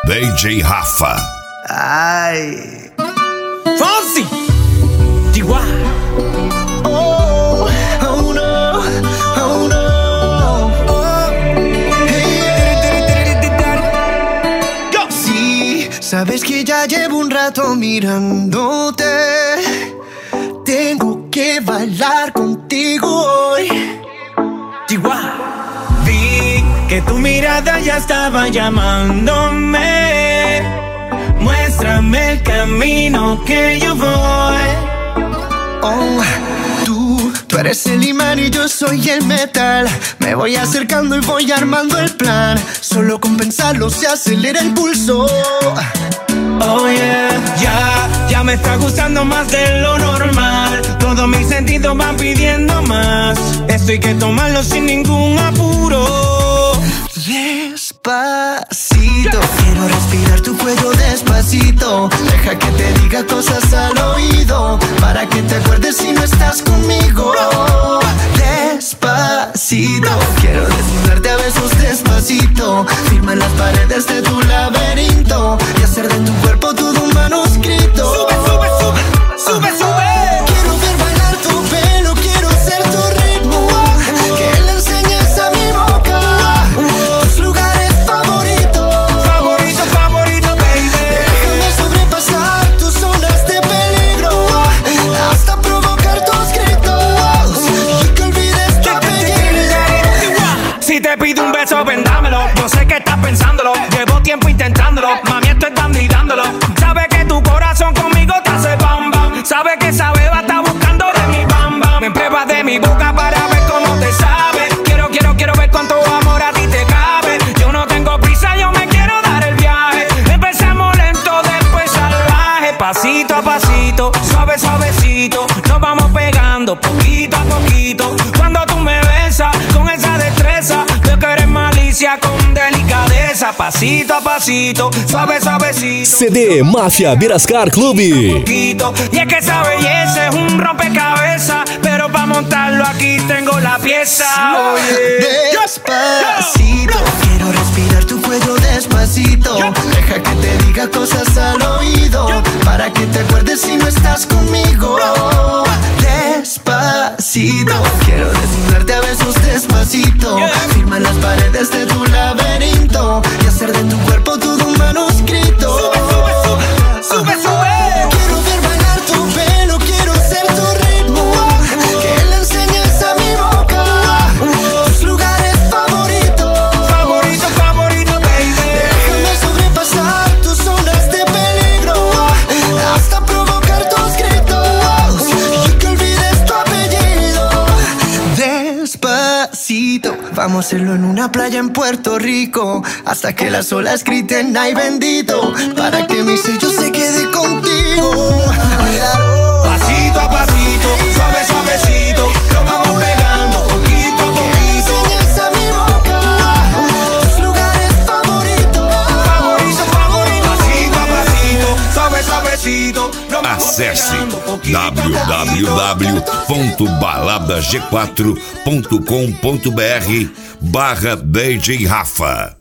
DJ Rafa. Ay. Fonsi. Chihuahua. Oh, oh no, oh no. Oh, hey. Sí, sabes que ya llevo un rato mirándote. Tengo que bailar contigo hoy. Chihuahua. Vi que tu mirada ya estaba llamándome. Muéstrame el camino que yo voy. Oh, tú eres el imán y yo soy el metal. Me voy acercando y voy armando el plan. Solo con pensarlo se acelera el pulso. Oh yeah, ya me está gustando más de lo normal. Todos mis sentidos van pidiendo más. Esto hay que tomarlo sin ningún apuro. Despacito, quiero respirar tu cuello despacito. Deja que te diga cosas al oído, para que te acuerdes si no estás conmigo. Despacito, quiero desnudarte a besos despacito. Firma las paredes de tu laberinto y hacer de tu cuerpo todo un manuscrito. Sube, sube, sube, sube, sube. Quiero ver bailar tu pelo, quiero ser tu ritmo. Que le enseñes a mi boca tus lugares favoritos. Favorito, favorito, baby. Déjame sobrepasar tus zonas de peligro, hasta provocar tus gritos y que olvides tu apellido. Si te pido un beso, vendámelo. Yo sé que estás pensándolo. Llevo tiempo intentándolo. Mami, esto es dando y dándolo. Sabe que tu corazón conmigo te hace bam bam. Sabe que esa beba está buscando de mi bam bam. Me pruebas de mi boca para ver cómo te sabe. Quiero ver cuánto amor a ti te cabe. Yo no tengo prisa, yo me quiero dar el viaje. Empezamos lento, después salvaje. Pasito a pasito, suave, suavecito. Nos vamos pegando poquito a poquito. Cuando tú me besas con esa destreza, veo que eres malicia con delicadeza. Pasito a pasito, suave, suavecito. CD Máfia Birascar Clube. Poquito. Y es que esa belleza es un rompecabezas, pero para montarlo aquí tengo la pieza. Oye. Despacito, quiero respirar tu cuello despacito. Deja que te diga cosas al oído, para que te acuerdes si no estás conmigo. Despacito, quiero desnudarte a besos despacito. Firma las paredes de tu laberinto y hacer de tu cuerpo todo un manuscrito. Sube, sube, sube, sube, sube. Quiero ver bailar tu pelo, quiero ser tu ritmo. Que le enseñes a mi boca tus lugares favoritos. Favorito, favorito, baby. Déjame sobrepasar tus zonas de peligro, hasta provocar tus gritos y que olvides tu apellido. Despacito, vamos a hacerlo en una playa en Puerto Rico, hasta que las olas griten ay bendito, para que mi sello se quede contigo. Pasito a pasito, suave, suavecito. Nos vamos pegando poquito a poquito. Enseñas a mi boca tus lugares favoritos. Favorito, favorito. Pasito a pasito, suave, suavecito. Nos vamos Acesse pegando poquito a poquito. www.baladag4.com.br/DJ Rafa.